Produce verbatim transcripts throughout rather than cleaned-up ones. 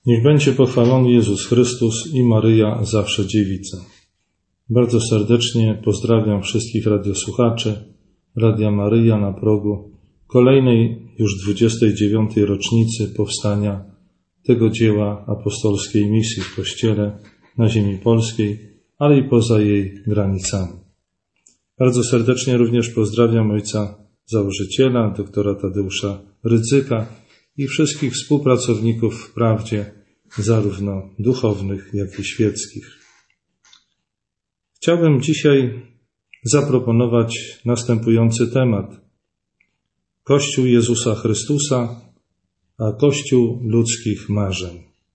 Niech będzie pochwalony Jezus Chrystus i Maryja zawsze dziewica. Bardzo serdecznie pozdrawiam wszystkich radiosłuchaczy Radia Maryja na progu kolejnej już dwudziestej dziewiątej rocznicy powstania tego dzieła apostolskiej misji w Kościele na ziemi polskiej, ale i poza jej granicami. Bardzo serdecznie również pozdrawiam ojca założyciela, doktora Tadeusza Rydzyka i wszystkich współpracowników w prawdzie, zarówno duchownych, jak i świeckich. Chciałbym dzisiaj zaproponować następujący temat. Kościół Jezusa Chrystusa, a Kościół ludzkich marzeń.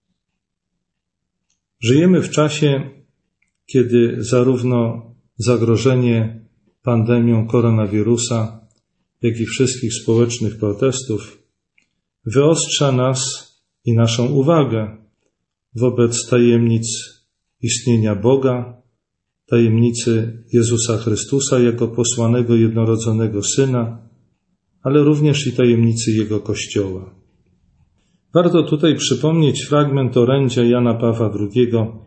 Żyjemy w czasie, kiedy zarówno zagrożenie pandemią koronawirusa, jak i wszystkich społecznych protestów wyostrza nas i naszą uwagę wobec tajemnic istnienia Boga, tajemnicy Jezusa Chrystusa jako posłanego jednorodzonego Syna, ale również i tajemnicy Jego Kościoła. Warto tutaj przypomnieć fragment orędzia Jana Pawła drugiego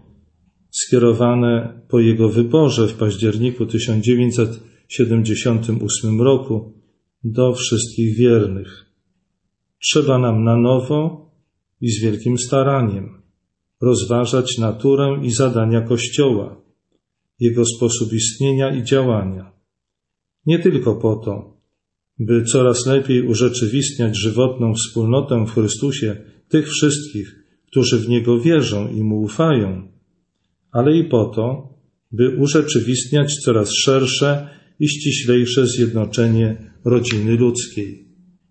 skierowane po jego wyborze w październiku tysiąc dziewięćset siedemdziesiątym ósmym roku do wszystkich wiernych. Trzeba nam na nowo i z wielkim staraniem rozważać naturę i zadania Kościoła, jego sposób istnienia i działania. Nie tylko po to, by coraz lepiej urzeczywistniać żywotną wspólnotę w Chrystusie tych wszystkich, którzy w Niego wierzą i Mu ufają, ale i po to, by urzeczywistniać coraz szersze i ściślejsze zjednoczenie rodziny ludzkiej.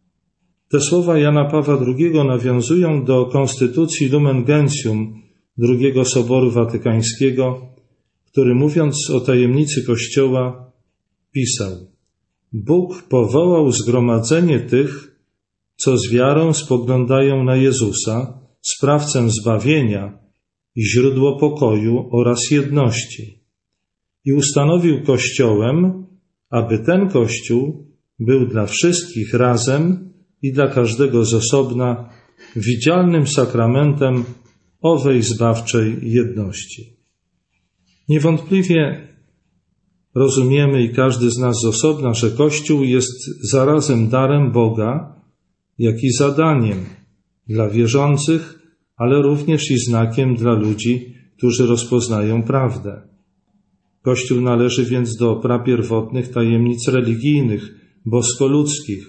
Te słowa Jana Pawła drugiego nawiązują do konstytucji Lumen Gentium drugiego Soboru Watykańskiego, który mówiąc o tajemnicy Kościoła pisał: Bóg powołał zgromadzenie tych, co z wiarą spoglądają na Jezusa, sprawcę zbawienia i źródło pokoju oraz jedności. I ustanowił Kościołem, aby ten Kościół był dla wszystkich razem i dla każdego z osobna widzialnym sakramentem owej zbawczej jedności. Niewątpliwie rozumiemy i każdy z nas z osobna, że Kościół jest zarazem darem Boga, jak i zadaniem dla wierzących, ale również i znakiem dla ludzi, którzy rozpoznają prawdę. Kościół należy więc do prapierwotnych tajemnic religijnych, bosko-ludzkich.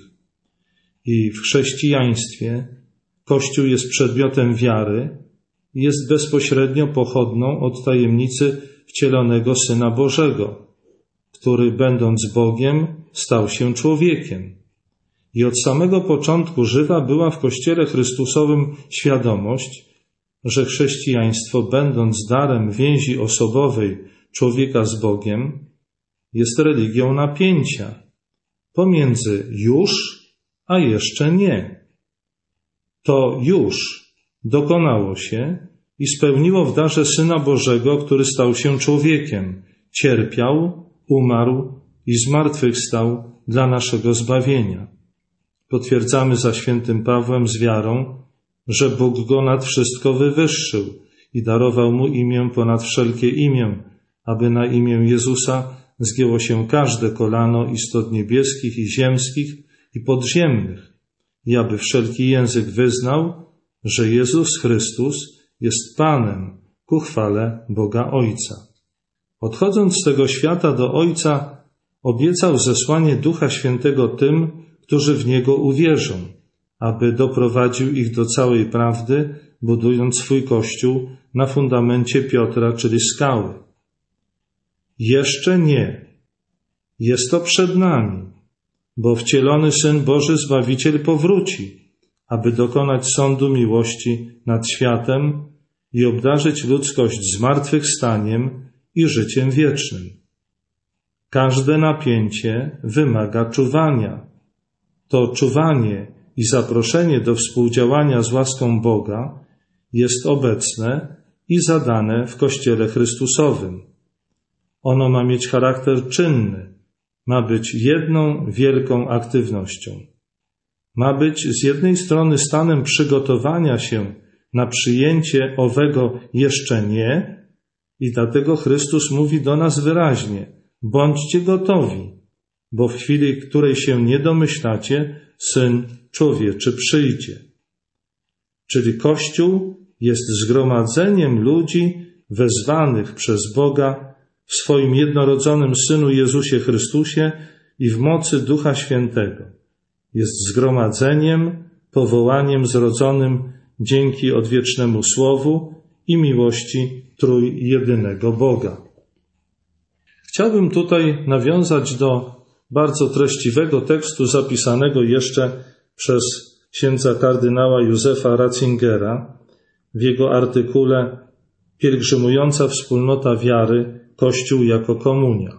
I w chrześcijaństwie Kościół jest przedmiotem wiary i jest bezpośrednio pochodną od tajemnicy wcielonego Syna Bożego, który będąc Bogiem stał się człowiekiem. I od samego początku żywa była w Kościele Chrystusowym świadomość, że chrześcijaństwo, będąc darem więzi osobowej człowieka z Bogiem, jest religią napięcia pomiędzy już a jeszcze nie. To już dokonało się i spełniło w darze Syna Bożego, który stał się człowiekiem, cierpiał, umarł i zmartwychwstał dla naszego zbawienia. Potwierdzamy za świętym Pawłem z wiarą, że Bóg go nad wszystko wywyższył i darował mu imię ponad wszelkie imię, aby na imię Jezusa zgięło się każde kolano istot niebieskich i ziemskich i podziemnych, i aby wszelki język wyznał, że Jezus Chrystus jest Panem ku chwale Boga Ojca. Odchodząc z tego świata do Ojca, obiecał zesłanie Ducha Świętego tym, którzy w Niego uwierzą, aby doprowadził ich do całej prawdy, budując swój Kościół na fundamencie Piotra, czyli skały. Jeszcze nie. Jest to przed nami, bo wcielony Syn Boży Zbawiciel powróci, aby dokonać sądu miłości nad światem i obdarzyć ludzkość zmartwychwstaniem i życiem wiecznym. Każde napięcie wymaga czuwania. To czuwanie i zaproszenie do współdziałania z łaską Boga jest obecne i zadane w Kościele Chrystusowym. Ono ma mieć charakter czynny, ma być jedną wielką aktywnością. Ma być z jednej strony stanem przygotowania się na przyjęcie owego jeszcze nie i dlatego Chrystus mówi do nas wyraźnie: bądźcie gotowi, bo w chwili, której się nie domyślacie, Syn Człowieczy przyjdzie. Czyli Kościół jest zgromadzeniem ludzi wezwanych przez Boga w swoim jednorodzonym Synu Jezusie Chrystusie i w mocy Ducha Świętego. Jest zgromadzeniem, powołaniem zrodzonym dzięki odwiecznemu Słowu i miłości trójjedynego Boga. Chciałbym tutaj nawiązać do bardzo treściwego tekstu zapisanego jeszcze przez księdza kardynała Józefa Ratzingera w jego artykule Pielgrzymująca wspólnota wiary, Kościół jako komunia.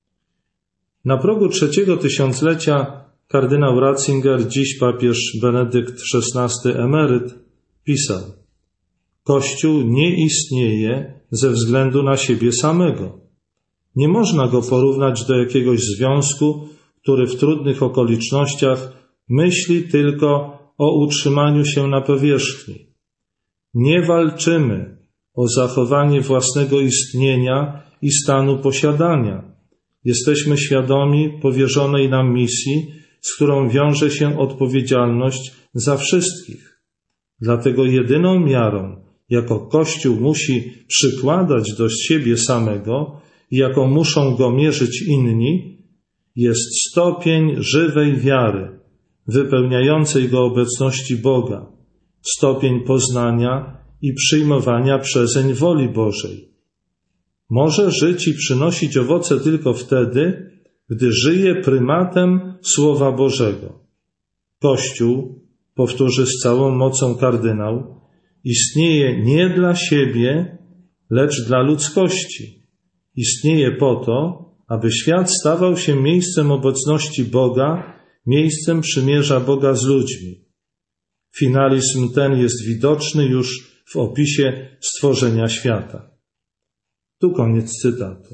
Na progu trzeciego tysiąclecia kardynał Ratzinger, dziś papież Benedykt szesnasty emeryt, pisał: Kościół nie istnieje ze względu na siebie samego. Nie można go porównać do jakiegoś związku, który w trudnych okolicznościach myśli tylko o utrzymaniu się na powierzchni. Nie walczymy o zachowanie własnego istnienia i stanu posiadania. Jesteśmy świadomi powierzonej nam misji, z którą wiąże się odpowiedzialność za wszystkich. Dlatego jedyną miarą, jaką Kościół musi przykładać do siebie samego i jaką muszą go mierzyć inni, jest stopień żywej wiary, wypełniającej go obecności Boga, stopień poznania i przyjmowania przezeń woli Bożej. Może żyć i przynosić owoce tylko wtedy, gdy żyje prymatem Słowa Bożego. Kościół, powtórzy z całą mocą kardynał, istnieje nie dla siebie, lecz dla ludzkości. Istnieje po to, aby świat stawał się miejscem obecności Boga, miejscem przymierza Boga z ludźmi. Finalizm ten jest widoczny już w opisie stworzenia świata. Tu koniec cytatu.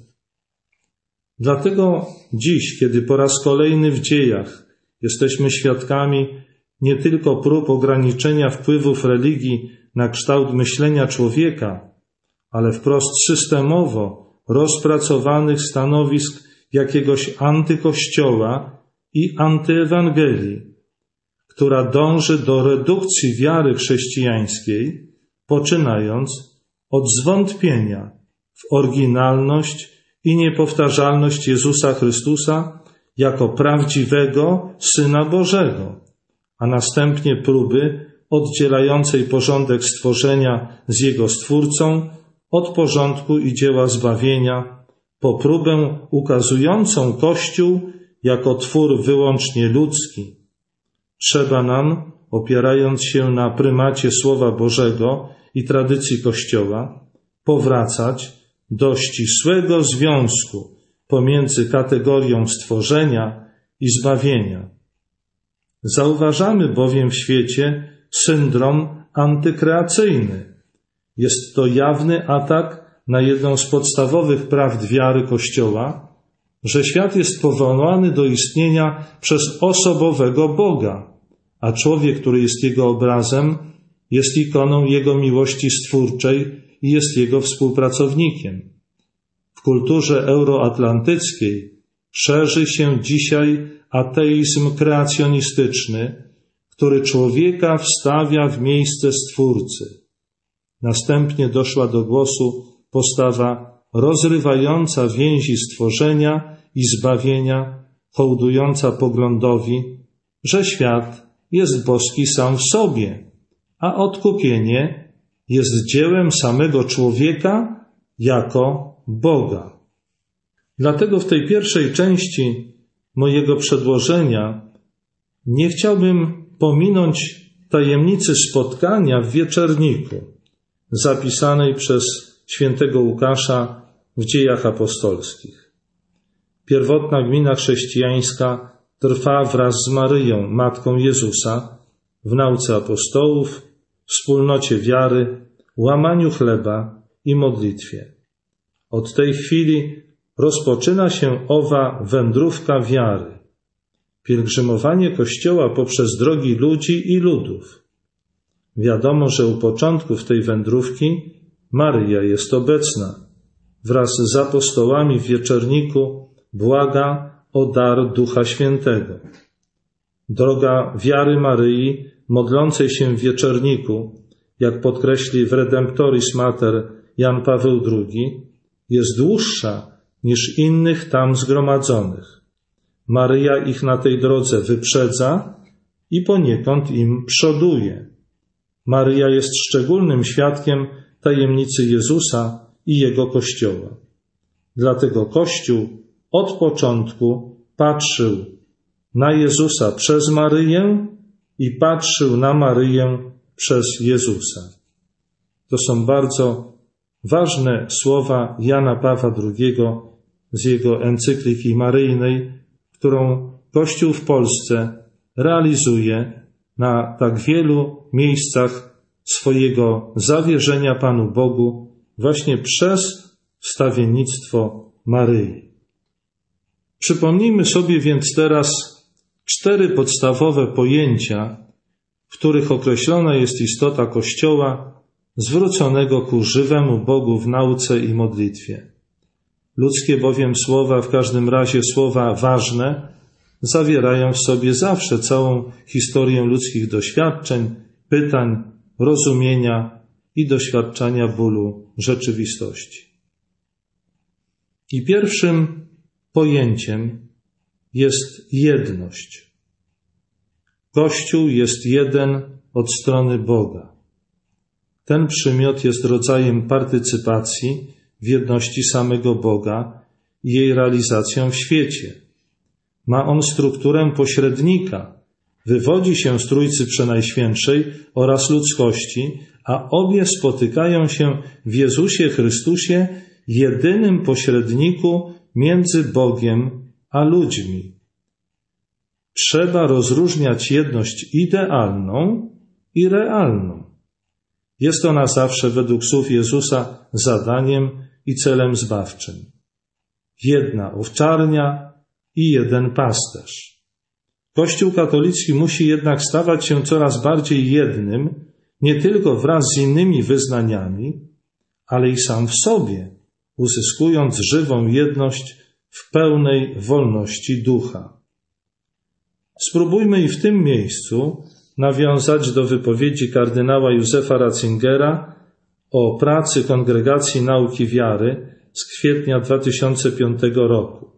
Dlatego dziś, kiedy po raz kolejny w dziejach jesteśmy świadkami nie tylko prób ograniczenia wpływów religii na kształt myślenia człowieka, ale wprost systemowo rozpracowanych stanowisk jakiegoś antykościoła i antyewangelii, która dąży do redukcji wiary chrześcijańskiej, poczynając od zwątpienia w oryginalność i niepowtarzalność Jezusa Chrystusa jako prawdziwego Syna Bożego, a następnie próby oddzielającej porządek stworzenia z jego Stwórcą od porządku i dzieła zbawienia, po próbę ukazującą Kościół jako twór wyłącznie ludzki. Trzeba nam, opierając się na prymacie Słowa Bożego i tradycji Kościoła, powracać do ścisłego związku pomiędzy kategorią stworzenia i zbawienia. Zauważamy bowiem w świecie syndrom antykreacyjny. Jest to jawny atak na jedną z podstawowych prawd wiary Kościoła, że świat jest powołany do istnienia przez osobowego Boga, a człowiek, który jest Jego obrazem, jest ikoną Jego miłości stwórczej i jest Jego współpracownikiem. W kulturze euroatlantyckiej szerzy się dzisiaj ateizm kreacjonistyczny, który człowieka wstawia w miejsce Stwórcy. Następnie doszła do głosu postawa rozrywająca więzi stworzenia i zbawienia, hołdująca poglądowi, że świat jest boski sam w sobie, a odkupienie jest dziełem samego człowieka jako Boga. Dlatego w tej pierwszej części mojego przedłożenia nie chciałbym pominąć tajemnicy spotkania w wieczerniku, zapisanej przez świętego Łukasza w Dziejach Apostolskich. Pierwotna gmina chrześcijańska trwa wraz z Maryją, Matką Jezusa, w nauce apostołów, wspólnocie wiary, łamaniu chleba i modlitwie. Od tej chwili rozpoczyna się owa wędrówka wiary, pielgrzymowanie Kościoła poprzez drogi ludzi i ludów. Wiadomo, że u początków tej wędrówki Maryja jest obecna. Wraz z apostołami w wieczorniku błaga o dar Ducha Świętego. Droga wiary Maryi, modlącej się w wieczorniku, jak podkreśli w Redemptoris Mater Jan Paweł drugi, jest dłuższa niż innych tam zgromadzonych. Maryja ich na tej drodze wyprzedza i poniekąd im przoduje. Maryja jest szczególnym świadkiem tajemnicy Jezusa i Jego Kościoła. Dlatego Kościół od początku patrzył na Jezusa przez Maryję i patrzył na Maryję przez Jezusa. To są bardzo ważne słowa Jana Pawła drugiego z jego encykliki maryjnej, którą Kościół w Polsce realizuje na tak wielu miejscach swojego zawierzenia Panu Bogu właśnie przez wstawiennictwo Maryi. Przypomnijmy sobie więc teraz cztery podstawowe pojęcia, w których określona jest istota Kościoła zwróconego ku żywemu Bogu w nauce i modlitwie. Ludzkie bowiem słowa, w każdym razie słowa ważne, zawierają w sobie zawsze całą historię ludzkich doświadczeń, pytań, rozumienia i doświadczania bólu rzeczywistości. I pierwszym pojęciem jest jedność. Kościół jest jeden od strony Boga. Ten przymiot jest rodzajem partycypacji w jedności samego Boga i jej realizacją w świecie. Ma on strukturę pośrednika, wywodzi się z Trójcy Przenajświętszej oraz ludzkości, a obie spotykają się w Jezusie Chrystusie, jedynym pośredniku między Bogiem a ludźmi. Trzeba rozróżniać jedność idealną i realną. Jest ona zawsze według słów Jezusa zadaniem i celem zbawczym. Jedna owczarnia i jeden pasterz. Kościół katolicki musi jednak stawać się coraz bardziej jednym, nie tylko wraz z innymi wyznaniami, ale i sam w sobie, uzyskując żywą jedność w pełnej wolności ducha. Spróbujmy i w tym miejscu nawiązać do wypowiedzi kardynała Józefa Ratzingera o pracy Kongregacji Nauki Wiary z kwietnia dwa tysiące piątego roku.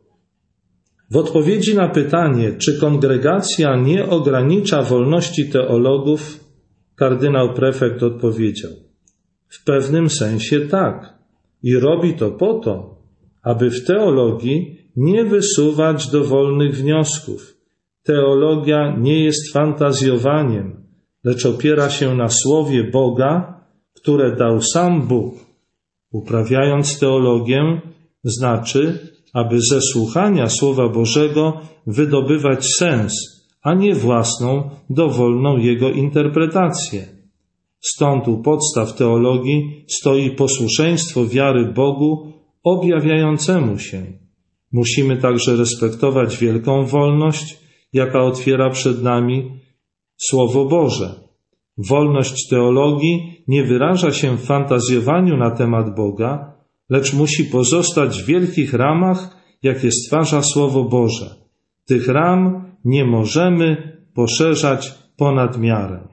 W odpowiedzi na pytanie, czy kongregacja nie ogranicza wolności teologów, kardynał prefekt odpowiedział: w pewnym sensie tak i robi to po to, aby w teologii nie wysuwać dowolnych wniosków. Teologia nie jest fantazjowaniem, lecz opiera się na słowie Boga, które dał sam Bóg. Uprawiając teologię znaczy, aby ze słuchania Słowa Bożego wydobywać sens, a nie własną, dowolną jego interpretację. Stąd u podstaw teologii stoi posłuszeństwo wiary Bogu objawiającemu się. Musimy także respektować wielką wolność, jaka otwiera przed nami Słowo Boże. Wolność teologii nie wyraża się w fantazjowaniu na temat Boga, lecz musi pozostać w wielkich ramach, jakie stwarza Słowo Boże. Tych ram nie możemy poszerzać ponad miarę.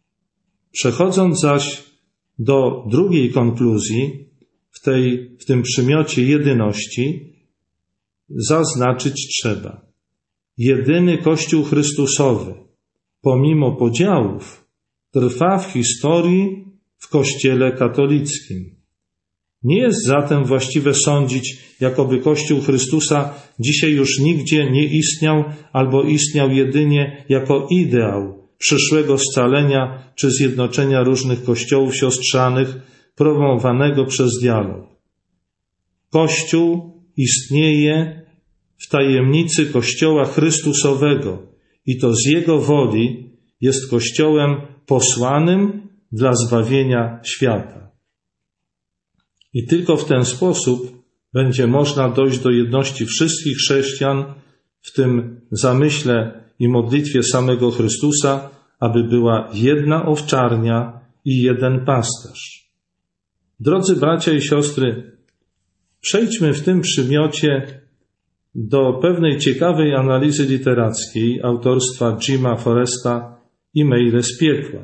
Przechodząc zaś do drugiej konkluzji, w, tej, w tym przymiocie jedyności, zaznaczyć trzeba: jedyny Kościół Chrystusowy, pomimo podziałów, trwa w historii w Kościele katolickim. Nie jest zatem właściwe sądzić, jakoby Kościół Chrystusa dzisiaj już nigdzie nie istniał albo istniał jedynie jako ideał przyszłego scalenia czy zjednoczenia różnych kościołów siostrzanych promowanego przez dialog. Kościół istnieje w tajemnicy Kościoła Chrystusowego i to z Jego woli jest Kościołem posłanym dla zbawienia świata. I tylko w ten sposób będzie można dojść do jedności wszystkich chrześcijan w tym zamyśle i modlitwie samego Chrystusa, aby była jedna owczarnia i jeden pasterz. Drodzy bracia i siostry, przejdźmy w tym przymiocie do pewnej ciekawej analizy literackiej autorstwa Jima Foresta i Maile z piekła.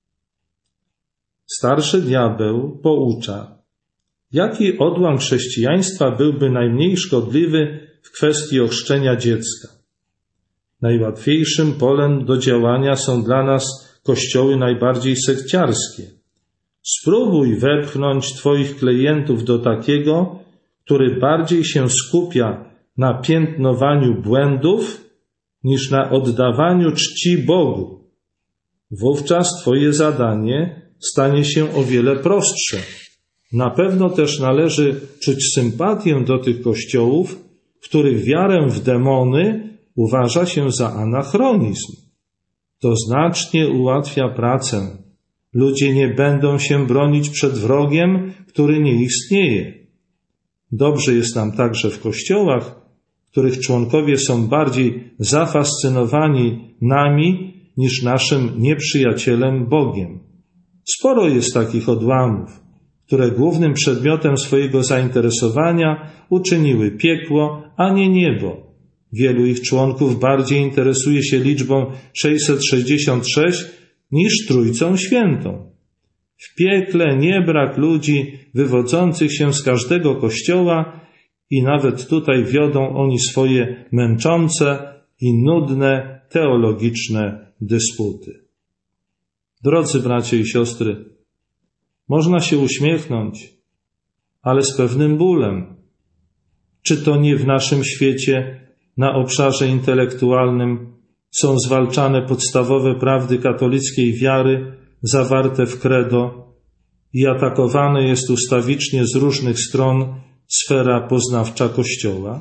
Starszy diabeł poucza, jaki odłam chrześcijaństwa byłby najmniej szkodliwy w kwestii ochrzczenia dziecka. Najłatwiejszym polem do działania są dla nas kościoły najbardziej sekciarskie. Spróbuj wepchnąć Twoich klientów do takiego, który bardziej się skupia na piętnowaniu błędów niż na oddawaniu czci Bogu. Wówczas Twoje zadanie stanie się o wiele prostsze. Na pewno też należy czuć sympatię do tych kościołów, w których wiarę w demony uważa się za anachronizm. To znacznie ułatwia pracę. Ludzie nie będą się bronić przed wrogiem, który nie istnieje. Dobrze jest nam także w kościołach, których członkowie są bardziej zafascynowani nami niż naszym nieprzyjacielem Bogiem. Sporo jest takich odłamów, które głównym przedmiotem swojego zainteresowania uczyniły piekło, a nie niebo. Wielu ich członków bardziej interesuje się liczbą sześćset sześćdziesiąt sześć niż Trójcą Świętą. W piekle nie brak ludzi wywodzących się z każdego kościoła i nawet tutaj wiodą oni swoje męczące i nudne teologiczne dysputy. Drodzy bracia i siostry, można się uśmiechnąć, ale z pewnym bólem. Czy to nie w naszym świecie, na obszarze intelektualnym, są zwalczane podstawowe prawdy katolickiej wiary zawarte w credo i atakowane jest ustawicznie z różnych stron sfera poznawcza Kościoła?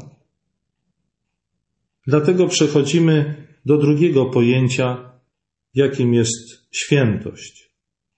Dlatego przechodzimy do drugiego pojęcia, jakim jest świętość.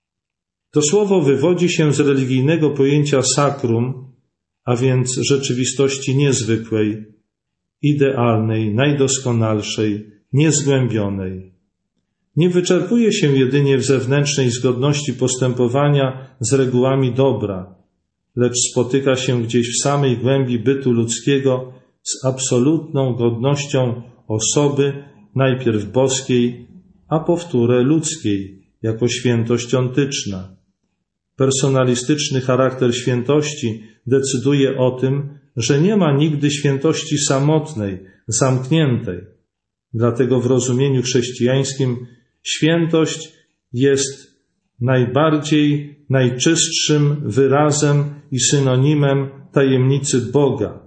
To słowo wywodzi się z religijnego pojęcia sacrum, a więc rzeczywistości niezwykłej, idealnej, najdoskonalszej, niezgłębionej. Nie wyczerpuje się jedynie w zewnętrznej zgodności postępowania z regułami dobra, lecz spotyka się gdzieś w samej głębi bytu ludzkiego z absolutną godnością osoby, najpierw boskiej, a powtórę ludzkiej, jako świętość ontyczna. Personalistyczny charakter świętości decyduje o tym, że nie ma nigdy świętości samotnej, zamkniętej. Dlatego w rozumieniu chrześcijańskim świętość jest najbardziej, najczystszym wyrazem i synonimem tajemnicy Boga.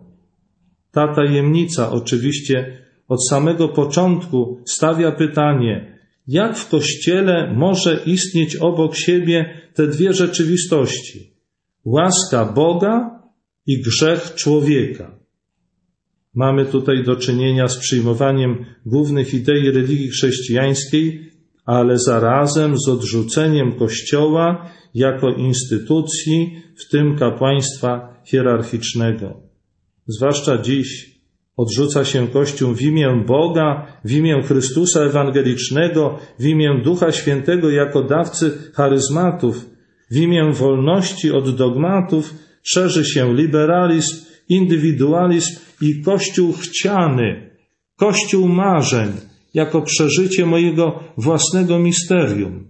Ta tajemnica oczywiście od samego początku stawia pytanie, jak w Kościele może istnieć obok siebie te dwie rzeczywistości? Łaska Boga i grzech człowieka. Mamy tutaj do czynienia z przyjmowaniem głównych idei religii chrześcijańskiej, ale zarazem z odrzuceniem Kościoła jako instytucji, w tym kapłaństwa hierarchicznego. Zwłaszcza dziś odrzuca się Kościół w imię Boga, w imię Chrystusa ewangelicznego, w imię Ducha Świętego jako dawcy charyzmatów, w imię wolności od dogmatów szerzy się liberalizm, indywidualizm i Kościół chciany, Kościół marzeń, jako przeżycie mojego własnego misterium.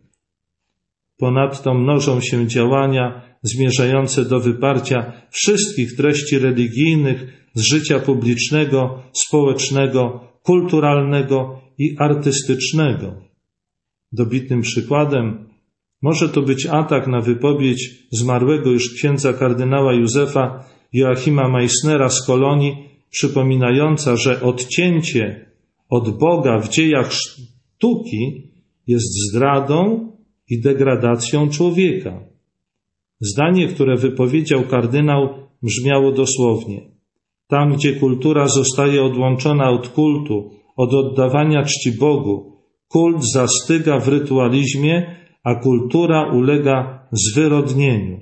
Ponadto mnożą się działania zmierzające do wyparcia wszystkich treści religijnych z życia publicznego, społecznego, kulturalnego i artystycznego. Dobitnym przykładem może to być atak na wypowiedź zmarłego już księdza kardynała Józefa Joachima Meissnera z Kolonii, przypominająca, że odcięcie od Boga w dziejach sztuki jest zdradą i degradacją człowieka. Zdanie, które wypowiedział kardynał, brzmiało dosłownie: tam, gdzie kultura zostaje odłączona od kultu, od oddawania czci Bogu, kult zastyga w rytualizmie, a kultura ulega zwyrodnieniu.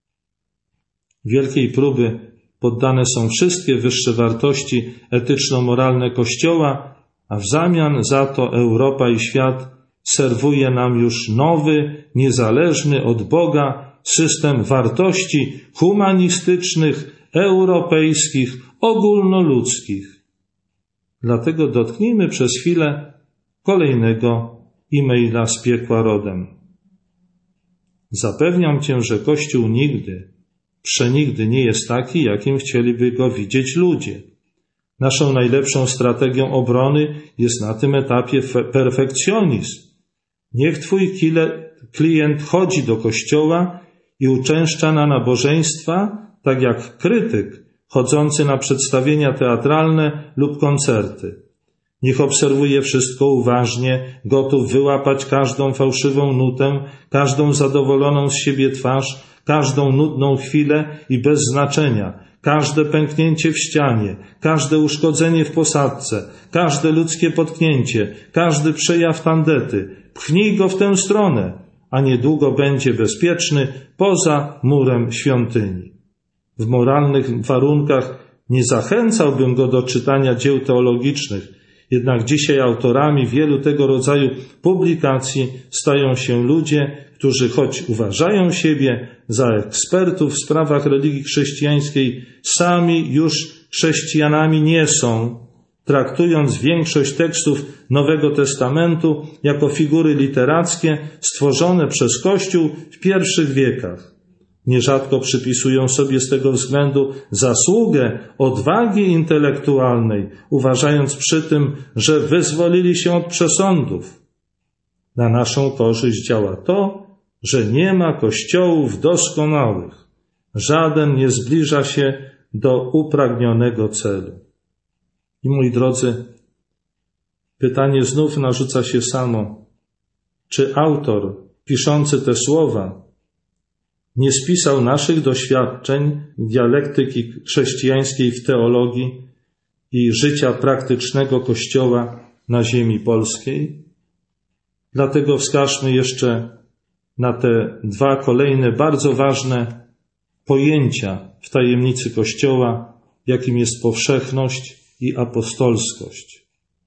Wielkiej próby poddane są wszystkie wyższe wartości etyczno-moralne Kościoła, a w zamian za to Europa i świat serwuje nam już nowy, niezależny od Boga system wartości humanistycznych, europejskich, ogólnoludzkich. Dlatego dotknijmy przez chwilę kolejnego e-maila z piekła rodem. Zapewniam Cię, że Kościół nigdy, przenigdy nie jest taki, jakim chcieliby go widzieć ludzie. Naszą najlepszą strategią obrony jest na tym etapie perfekcjonizm. Niech Twój klient chodzi do kościoła i uczęszcza na nabożeństwa, tak jak krytyk chodzący na przedstawienia teatralne lub koncerty. Niech obserwuje wszystko uważnie, gotów wyłapać każdą fałszywą nutę, każdą zadowoloną z siebie twarz, każdą nudną chwilę i bez znaczenia, każde pęknięcie w ścianie, każde uszkodzenie w posadzce, każde ludzkie potknięcie, każdy przejaw tandety. Pchnij go w tę stronę, a niedługo będzie bezpieczny poza murem świątyni. W moralnych warunkach nie zachęcałbym go do czytania dzieł teologicznych, jednak dzisiaj autorami wielu tego rodzaju publikacji stają się ludzie, którzy choć uważają siebie za ekspertów w sprawach religii chrześcijańskiej, sami już chrześcijanami nie są, traktując większość tekstów Nowego Testamentu jako figury literackie stworzone przez Kościół w pierwszych wiekach. Nierzadko przypisują sobie z tego względu zasługę odwagi intelektualnej, uważając przy tym, że wyzwolili się od przesądów. Na naszą korzyść działa to, że nie ma kościołów doskonałych. Żaden nie zbliża się do upragnionego celu. I moi drodzy, pytanie znów narzuca się samo. Czy autor piszący te słowa nie spisał naszych doświadczeń dialektyki chrześcijańskiej w teologii i życia praktycznego Kościoła na ziemi polskiej? Dlatego wskażmy jeszcze na te dwa kolejne bardzo ważne pojęcia w tajemnicy Kościoła, jakim jest powszechność i apostolskość.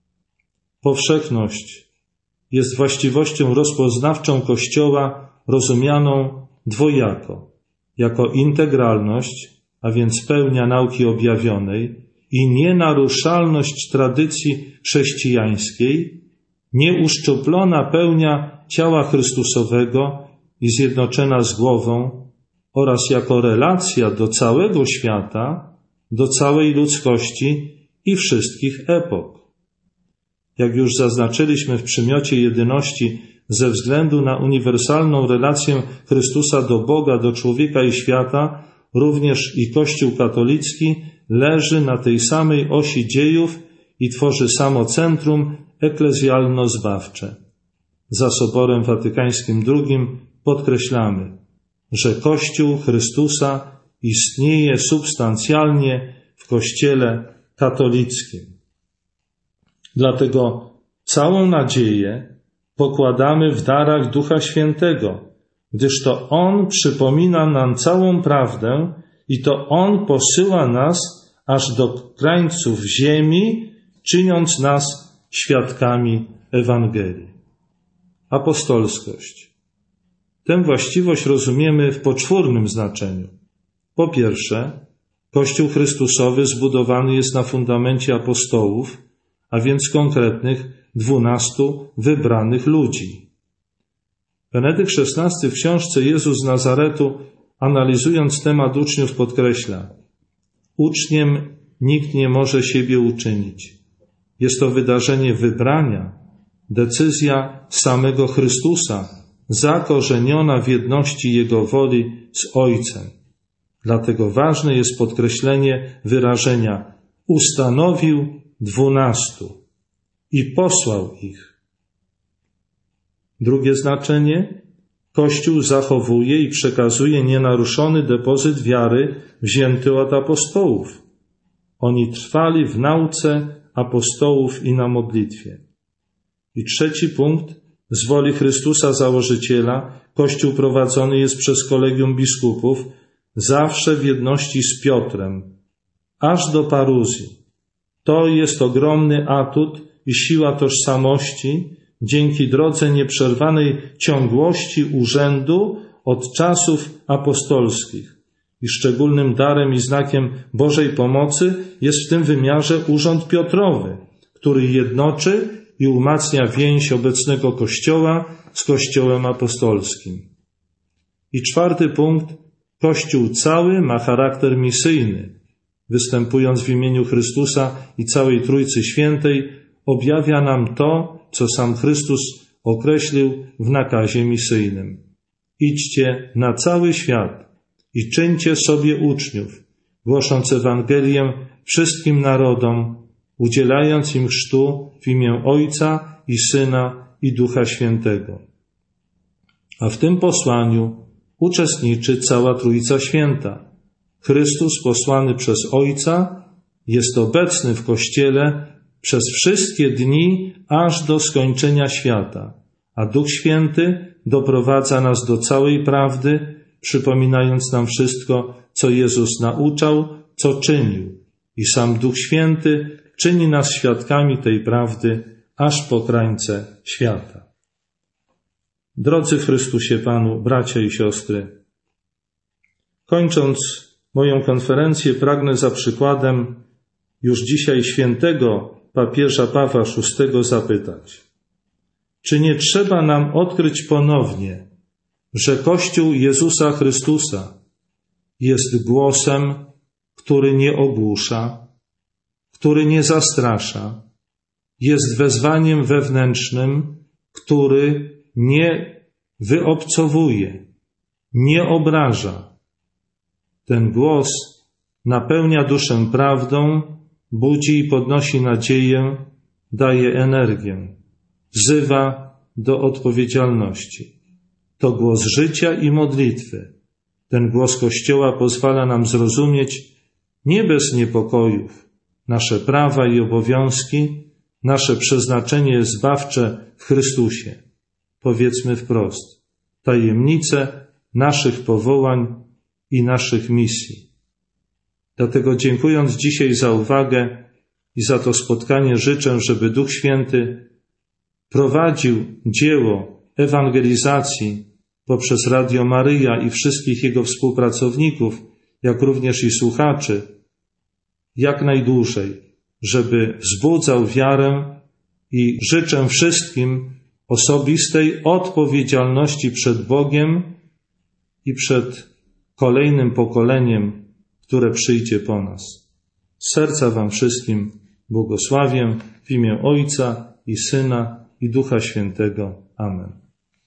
Powszechność jest właściwością rozpoznawczą Kościoła rozumianą dwojako, jako integralność, a więc pełnia nauki objawionej i nienaruszalność tradycji chrześcijańskiej, nieuszczuplona pełnia ciała Chrystusowego i zjednoczona z głową oraz jako relacja do całego świata, do całej ludzkości i wszystkich epok. Jak już zaznaczyliśmy w przymiocie jedyności, ze względu na uniwersalną relację Chrystusa do Boga, do człowieka i świata, również i Kościół katolicki leży na tej samej osi dziejów i tworzy samo centrum eklezjalno-zbawcze. Za Soborem Watykańskim drugim podkreślamy, że Kościół Chrystusa istnieje substancjalnie w Kościele katolickim. Dlatego całą nadzieję pokładamy w darach Ducha Świętego, gdyż to On przypomina nam całą prawdę i to On posyła nas aż do krańców ziemi, czyniąc nas świadkami Ewangelii. Apostolskość. Tę właściwość rozumiemy w poczwórnym znaczeniu. Po pierwsze, Kościół Chrystusowy zbudowany jest na fundamencie apostołów, a więc konkretnych dwunastu wybranych ludzi. Benedykt szesnasty w książce Jezus z Nazaretu, analizując temat uczniów, podkreśla: uczniem nikt nie może siebie uczynić. Jest to wydarzenie wybrania, decyzja samego Chrystusa, zakorzeniona w jedności Jego woli z Ojcem. Dlatego ważne jest podkreślenie wyrażenia ustanowił dwunastu i posłał ich. Drugie znaczenie: Kościół zachowuje i przekazuje nienaruszony depozyt wiary wzięty od apostołów. Oni trwali w nauce apostołów i na modlitwie. I trzeci punkt: z woli Chrystusa Założyciela Kościół prowadzony jest przez kolegium biskupów, zawsze w jedności z Piotrem, aż do paruzji. To jest ogromny atut i siła tożsamości, dzięki drodze nieprzerwanej ciągłości urzędu od czasów apostolskich. I szczególnym darem i znakiem Bożej pomocy jest w tym wymiarze urząd Piotrowy, który jednoczy i umacnia więź obecnego Kościoła z Kościołem apostolskim. I czwarty punkt. Kościół cały ma charakter misyjny. Występując w imieniu Chrystusa i całej Trójcy Świętej, objawia nam to, co sam Chrystus określił w nakazie misyjnym. Idźcie na cały świat i czyńcie sobie uczniów, głosząc Ewangelię wszystkim narodom, udzielając im chrztu w imię Ojca i Syna i Ducha Świętego. A w tym posłaniu uczestniczy cała Trójca Święta. Chrystus posłany przez Ojca jest obecny w Kościele przez wszystkie dni aż do skończenia świata, a Duch Święty doprowadza nas do całej prawdy, przypominając nam wszystko, co Jezus nauczał, co czynił. I sam Duch Święty czyni nas świadkami tej prawdy aż po krańce świata. Drodzy w Chrystusie Panu, bracia i siostry, kończąc moją konferencję, pragnę za przykładem już dzisiaj świętego papieża Pawła szóstego zapytać, czy nie trzeba nam odkryć ponownie, że Kościół Jezusa Chrystusa jest głosem, który nie ogłusza, który nie zastrasza, jest wezwaniem wewnętrznym, który nie wyobcowuje, nie obraża. Ten głos napełnia duszę prawdą, budzi i podnosi nadzieję, daje energię, wzywa do odpowiedzialności. To głos życia i modlitwy. Ten głos Kościoła pozwala nam zrozumieć nie bez niepokojów nasze prawa i obowiązki, nasze przeznaczenie zbawcze w Chrystusie. Powiedzmy wprost, tajemnice naszych powołań i naszych misji. Dlatego dziękując dzisiaj za uwagę i za to spotkanie, życzę, żeby Duch Święty prowadził dzieło ewangelizacji poprzez Radio Maryja i wszystkich jego współpracowników, jak również i słuchaczy, jak najdłużej, żeby wzbudzał wiarę i życzę wszystkim osobistej odpowiedzialności przed Bogiem i przed kolejnym pokoleniem, które przyjdzie po nas. Z serca wam wszystkim błogosławię w imię Ojca i Syna i Ducha Świętego. Amen.